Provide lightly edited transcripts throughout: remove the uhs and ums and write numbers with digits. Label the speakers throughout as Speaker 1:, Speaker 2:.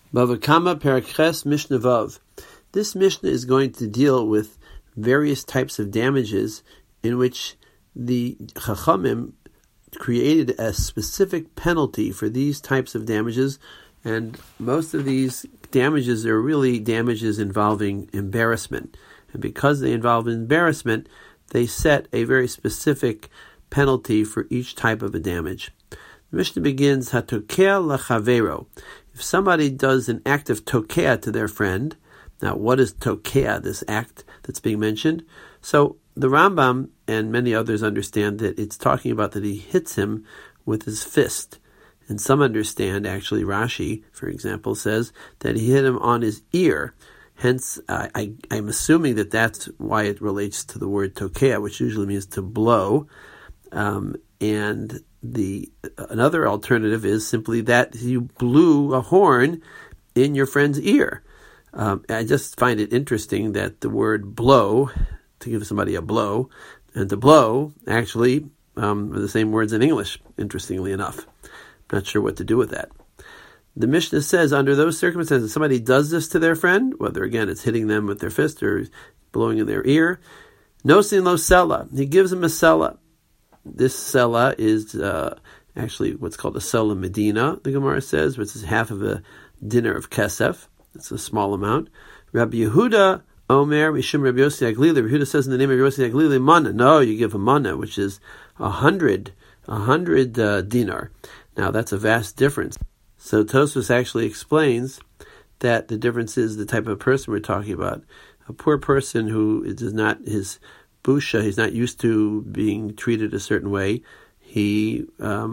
Speaker 1: Bava Kama Perak Mishnah Vav. This Mishnah is going to deal with various types of damages in which the Chachamim created a specific penalty for these types of damages, and most of these damages are really damages involving embarrassment. And because they involve embarrassment, they set a very specific penalty for each type of a damage. The Mishnah begins, Hatokea lachavero. If somebody does an act of tokea to their friend, now what is tokea, this act that's being mentioned? So the Rambam and many others understand that it's talking about that he hits him with his fist. And some understand, actually Rashi, for example, says that he hit him on his ear. Hence, I'm assuming that that's why it relates to the word tokea, which usually means to blow. And another alternative is simply that you blew a horn in your friend's ear. I just find it interesting that the word blow, to give somebody a blow, and to blow actually are the same words in English, interestingly enough. Not sure what to do with that. The Mishnah says, under those circumstances, somebody does this to their friend, whether again it's hitting them with their fist or blowing in their ear, nosin lo sela, he gives them a sela. This sela is actually what's called a sela medina, the Gemara says, which is half of a dinner of kesef. It's a small amount. Rabbi Yehuda Omer Mishum Rabbi Yossi Aglili. Rabbi Yehuda says in the name of Rabbi Yossi Aglili, mana. No, you give a mana, which is 100 dinar. Now that's a vast difference. So Tosfos actually explains that the difference is the type of person we're talking about. A poor person who is not his busha, he's not used to being treated a certain way. His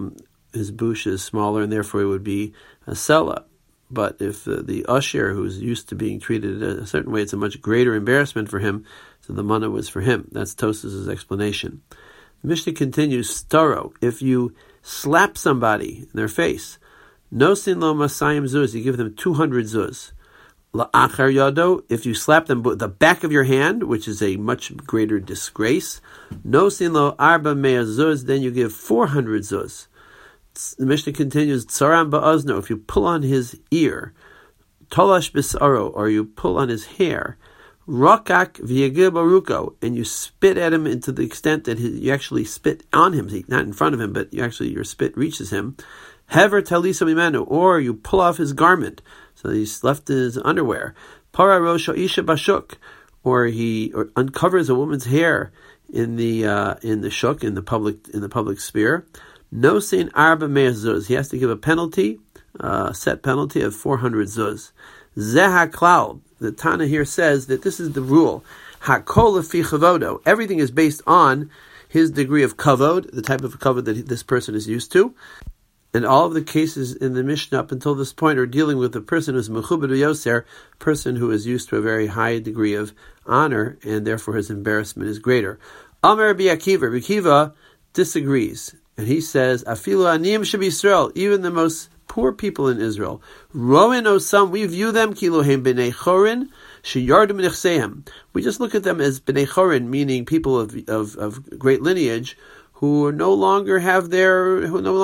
Speaker 1: busha is smaller, and therefore it would be a sela. But if the usher, who's used to being treated a certain way, it's a much greater embarrassment for him, so the mana was for him. That's Tosfos' explanation. The Mishnah continues, staro, if you slap somebody in their face, nosin lo masayim zuz, you give them 200 zuz. La'achar yado, if you slap them with the back of your hand, which is a much greater disgrace, nosin lo arba mea zuz, then you give 400 zuz. The Mishnah continues, tsaram ba'azno, if you pull on his ear, tolash bisaro, or you pull on his hair, rakak v'yagir baruko, and you spit at him into the extent that you actually spit on him, not in front of him, but your spit reaches him, hever talisa mimenu, or you pull off his garment, so he's left his underwear, para rosho isha bashuk, or he uncovers a woman's hair in the shuk, in the public sphere. No sin arba mea zuz. He has to give a penalty, set penalty of 400 zuz. Zeha klal. The Tana here says that this is the rule. Hakol lefi chavodo. Everything is based on his degree of kavod, the type of kavod that this person is used to. And all of the cases in the Mishnah up until this point are dealing with a person who is mechubed yoser, a person who is used to a very high degree of honor, and therefore his embarrassment is greater. Amar Rabbi Akiva. Rabbi Akiva disagrees. And he says, Afilu aniyim sheb'Yisrael, even the most poor people in Israel, roen osam, we view them kilohem b'nei chorin sheyardu m'nechsehem. We just look at them as b'nei chorin, meaning people of great lineage who no longer have their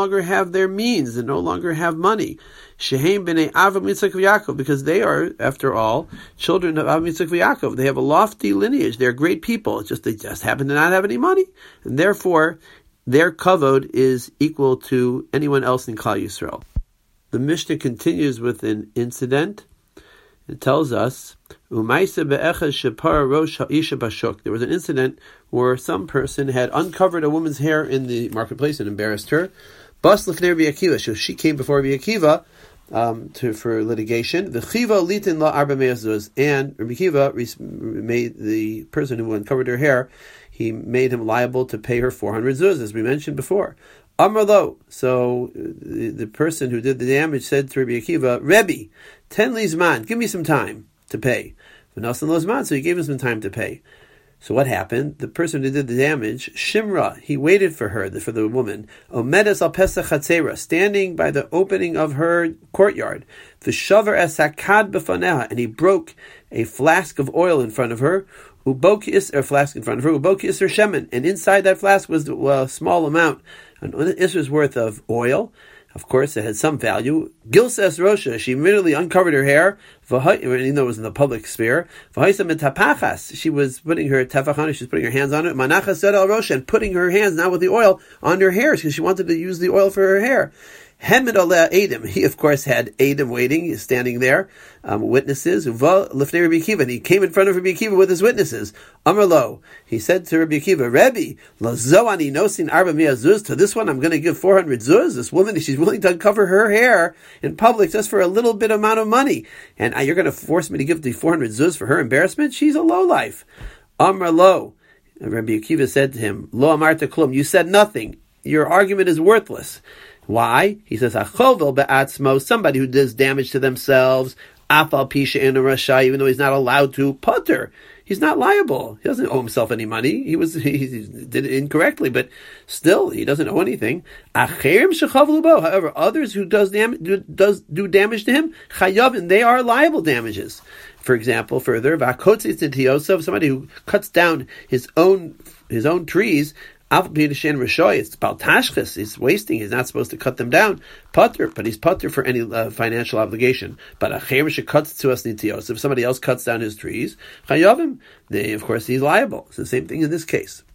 Speaker 1: means and no longer have money. Shehem b'nei Avraham, Yitzchak, Yaakov, because they are, after all, children of Avraham, Yitzchak, Yaakov. They have a lofty lineage. They're great people. They just happen to not have any money, and therefore their kavod is equal to anyone else in Klal Yisrael. The Mishnah continues with an incident. It tells us, there was an incident where some person had uncovered a woman's hair in the marketplace and embarrassed her. So she came before Rabbi Akiva for litigation. And Rabbi Akiva made the person who uncovered her hair, he made him liable to pay her 400 zuz, as we mentioned before. Amar lo. So the person who did the damage said to Rabbi Akiva, Rebbe, 10 lizman, give me some time to pay. So he gave him some time to pay. So what happened? The person who did the damage, Shimra, he waited for the woman, Omedes al Pesach Chatzera, standing by the opening of her courtyard, V'shavar es hakad b'faneha, and he broke a flask of oil in front of her, flask in front of her, Uboki Isser Shemen, and inside that flask was a small amount, an Isser's worth of oil, Of course, it had some value. Gilses Rosha, she immediately uncovered her hair, even though it was in the public sphere. She was putting her tefach, she was putting her hands on it. Manachas said al Rosha, and putting her hands now with the oil on her hair, because she wanted to use the oil for her hair. Hemid aleh Adam. He, of course, had Adam waiting. He's standing there, witnesses. Uva lifnei Rabbi Akiva. And he came in front of Rabbi Akiva with his witnesses. Amar lo. He said to Rabbi Akiva, Rebbe, lazo ani nosin arba mia zuz. To this one, I'm going to give 400 zuz. This woman, she's willing to uncover her hair in public just for a little bit amount of money. And you're going to force me to give the 400 zuz for her embarrassment? She's a lowlife. Amar lo. Rabbi Akiva said to him, Lo amarta klum. You said nothing. Your argument is worthless. Why? He says, Achovel be'atzmo, somebody who does damage to themselves, afal pisha in a rasha, even though he's not allowed to, putter. He's not liable. He doesn't owe himself any money. He did it incorrectly, but still, he doesn't owe anything. However, others who do damage to him, chayavin, they are liable damages. For example, further, somebody who cuts down his own trees, it's about tashchis. He's wasting. He's not supposed to cut them down. Putter, but he's putter for any financial obligation. But cuts to us nitios. If somebody else cuts down his trees, chayavim, of course, he's liable. It's the same thing in this case.